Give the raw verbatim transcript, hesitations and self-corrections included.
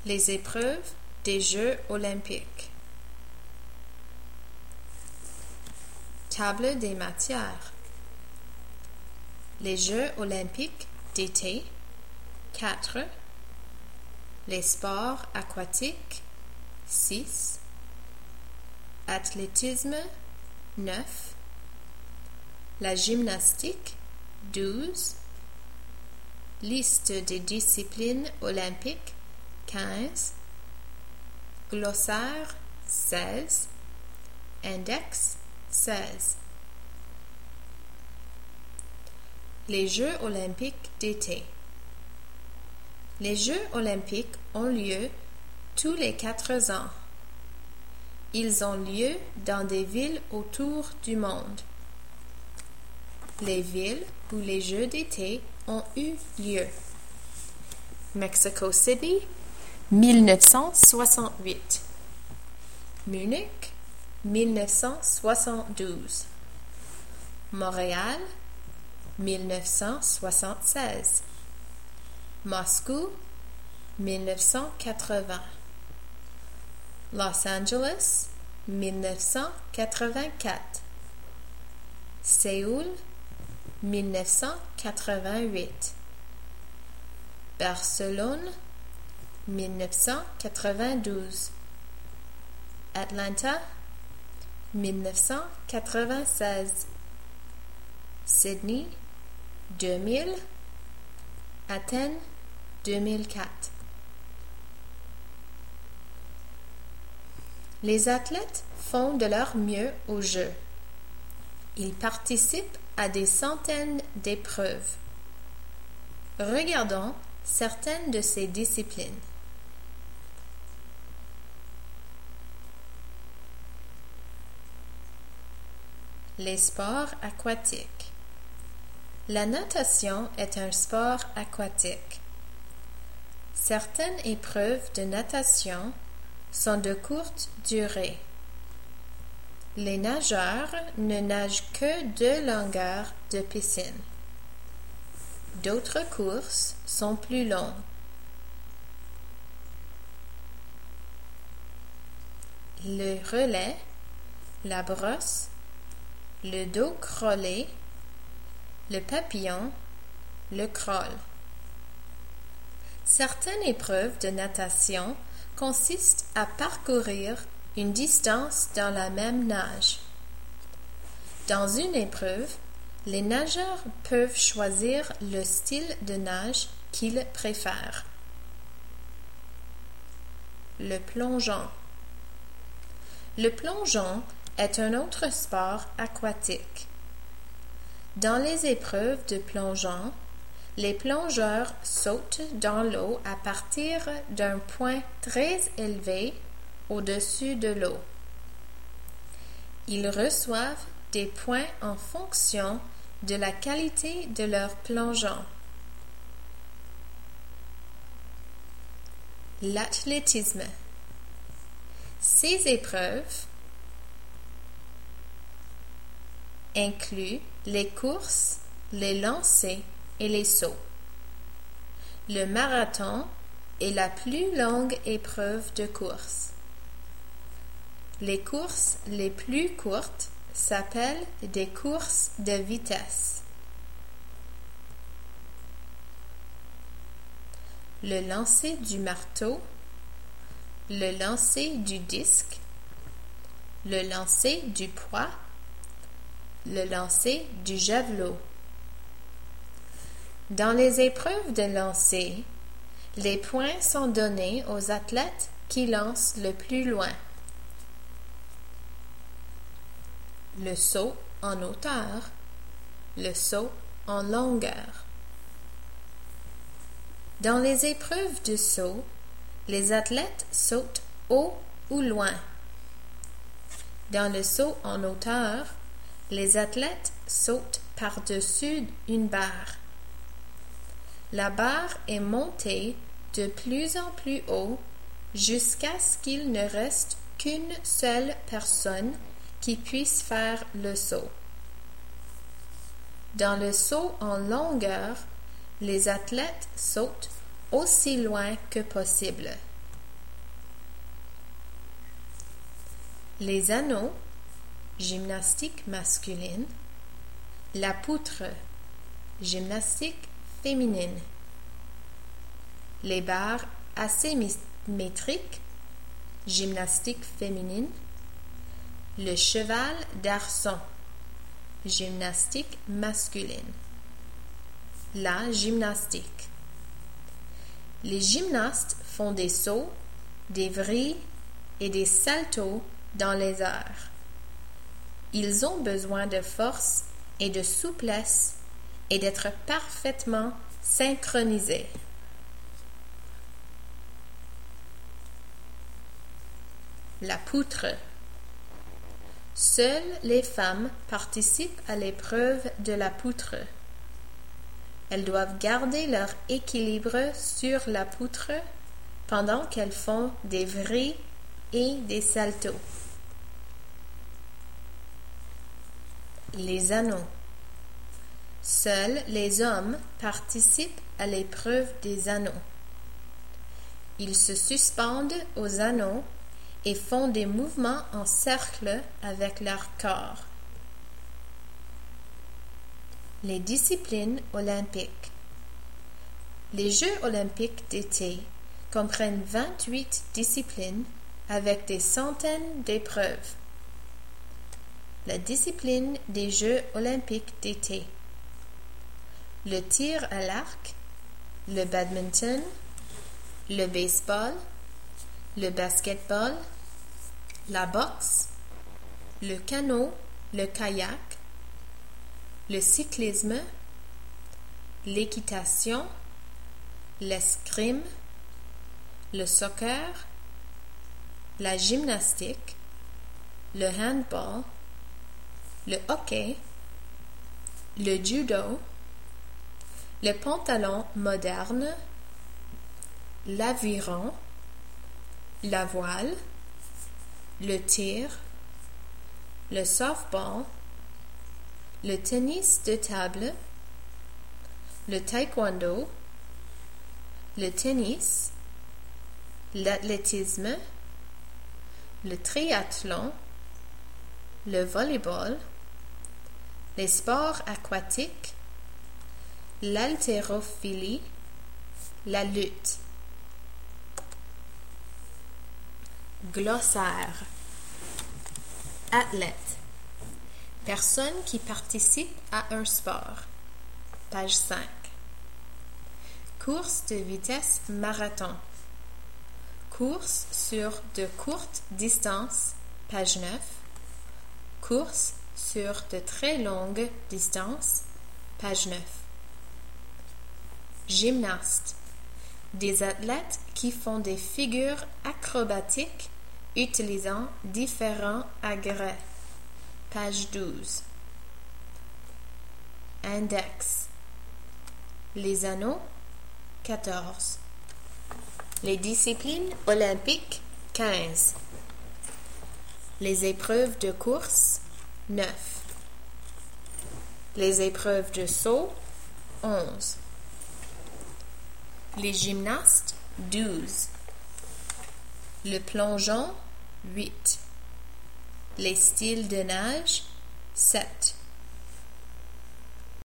Les épreuves des Jeux olympiques. Table des matières. Les Jeux olympiques d'été, quatre. Les sports aquatiques, six. Athlétisme, neuf. La gymnastique, douze. Liste des disciplines olympiques, quinze. Glossaire, seize. Index, seize. Les Jeux olympiques d'été. Les Jeux olympiques ont lieu tous les quatre ans. Ils ont lieu dans des villes autour du monde. Les villes où les Jeux d'été ont eu lieu. Mexico City, mille neuf cent soixante-huit. Munich, mille neuf cent soixante-douze. Montréal, mille neuf cent soixante-seize. Moscou, mille neuf cent quatre-vingts. Los Angeles, mille neuf cent quatre-vingt-quatre. Séoul, mille neuf cent quatre-vingt-huit. Barcelone, mille neuf cent quatre-vingt-douze. Atlanta, mille neuf cent quatre-vingt-seize. Sydney, deux mille. Athènes, deux mille quatre. Les athlètes font de leur mieux aux Jeux. Ils participent à des centaines d'épreuves. Regardons certaines de ces disciplines. Les sports aquatiques. La natation est un sport aquatique. Certaines épreuves de natation sont de courte durée. Les nageurs ne nagent que deux longueurs de piscine. D'autres courses sont plus longues. Le relais, la brosse, le dos crawlé, le papillon, le crawl. Certaines épreuves de natation consistent à parcourir une distance dans la même nage. Dans une épreuve, les nageurs peuvent choisir le style de nage qu'ils préfèrent. Le plongeon. Le plongeon est un autre sport aquatique. Dans les épreuves de plongeon, les plongeurs sautent dans l'eau à partir d'un point très élevé au-dessus de l'eau. Ils reçoivent des points en fonction de la qualité de leur plongeon. L'athlétisme. Ces épreuves incluent les courses, les lancers et les sauts. Le marathon est la plus longue épreuve de course. Les courses les plus courtes s'appellent des courses de vitesse. Le lancer du marteau, le lancer du disque, le lancer du poids, le lancer du javelot. Dans les épreuves de lancer, les points sont donnés aux athlètes qui lancent le plus loin. Le saut en hauteur, le saut en longueur. Dans les épreuves de saut, les athlètes sautent haut ou loin. Dans le saut en hauteur, les athlètes sautent par-dessus une barre. La barre est montée de plus en plus haut jusqu'à ce qu'il ne reste qu'une seule personne qui puisse faire le saut. Dans le saut en longueur, les athlètes sautent aussi loin que possible. Les anneaux, gymnastique masculine. La poutre, gymnastique féminine. Les barres asymétriques, gymnastique féminine. Le cheval d'arçon, gymnastique masculine. La gymnastique. Les gymnastes font des sauts, des vrilles et des saltos dans les airs. Ils ont besoin de force et de souplesse et d'être parfaitement synchronisés. La poutre. Seules les femmes participent à l'épreuve de la poutre. Elles doivent garder leur équilibre sur la poutre pendant qu'elles font des vrilles et des saltos. Les anneaux. Seuls les hommes participent à l'épreuve des anneaux. Ils se suspendent aux anneaux et font des mouvements en cercle avec leur corps. Les disciplines olympiques. Les Jeux olympiques d'été comprennent vingt-huit disciplines avec des centaines d'épreuves. La discipline des Jeux olympiques d'été. Le tir à l'arc, le badminton, le baseball, le basketball, la boxe, le canot, le kayak, le cyclisme, l'équitation, l'escrime, le soccer, la gymnastique, le handball, le hockey, le judo, le pantalon moderne, l'aviron, la voile, le tir, le softball, le tennis de table, le taekwondo, le tennis, l'athlétisme, le triathlon, le volleyball, les sports aquatiques, l'haltérophilie, la lutte. Glossaire. Athlète. Personne qui participe à un sport. Page cinq. Course de vitesse marathon. Course sur de courtes distances. Page neuf. Course sur de très longues distances. Page neuf. Gymnaste. Des athlètes qui font des figures acrobatiques utilisant différents agrès. Page douze. Index. Les anneaux. quatorze. Les disciplines olympiques. quinze. Les épreuves de course. neuf. Les épreuves de saut. onze. Les gymnastes. douze. Le plongeon. huit. Les styles de nage. sept.